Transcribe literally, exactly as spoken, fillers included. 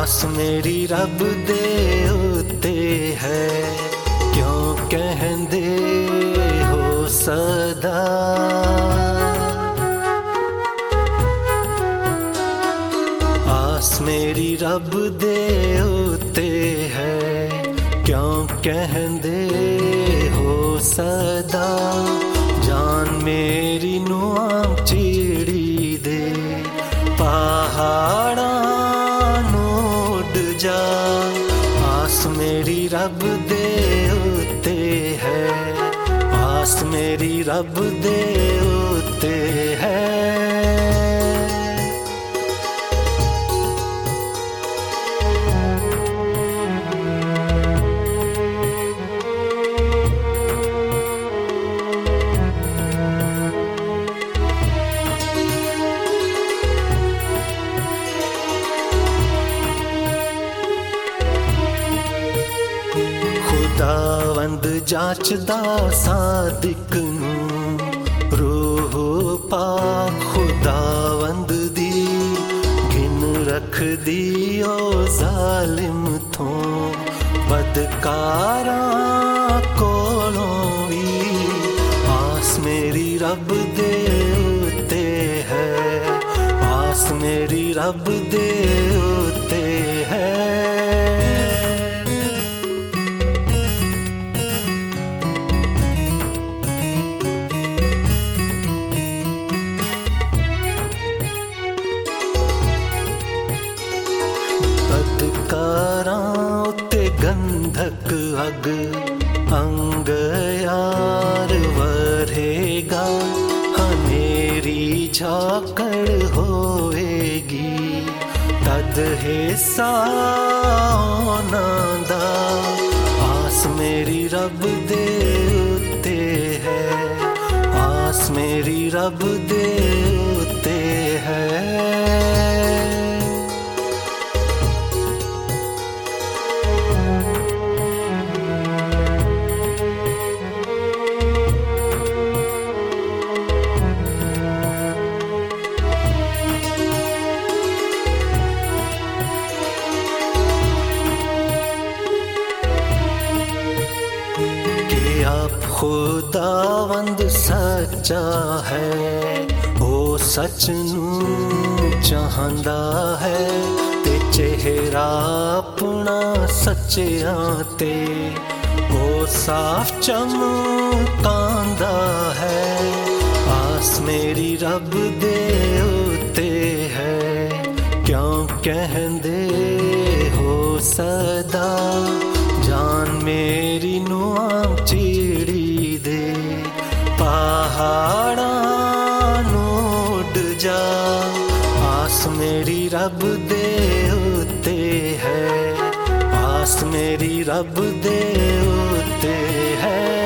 आस मेरी रब दे उत्ते है, क्यों कहंदे हो सदा। आस मेरी रब दे उत्ते है, क्यों कहंदे हो सदा। जान मेरी नुआम चिड़ी दे पहाड़ा नोड जा। आस मेरी रब दे उत्ते है, आस मेरी रब दे उत्ते है। खुदावंद जाचदा सादिक नूं रूह पाक खुदावंद दी गिन रख दी ओ जालिम थों बदकारां कोलों भी। आस मेरी रब दे उत्ते है, आस मेरी रब दे उत्ते है। बदकारां उत्ते गंधक अग अंग यार वरेगा। हनेरी झाकड़ होएगी तद हिस्सा दा। आस मेरी रब दे उत्ते है, आस मेरी रब दे उत्ते है। आप खुदावंद सच्चा है, ओ सच नूं चाहंदा है। ते चेहरा अपना सच्चियां ते ओ साफ चमकांदा है। आस मेरी रब दे उत्ते है, क्यों कहंदे हो सदा। जान मेरी नुआम चिड़ी दे पहाड़ा नोड जा। आस मेरी रब दे उत्ते है, आस मेरी रब दे उत्ते है।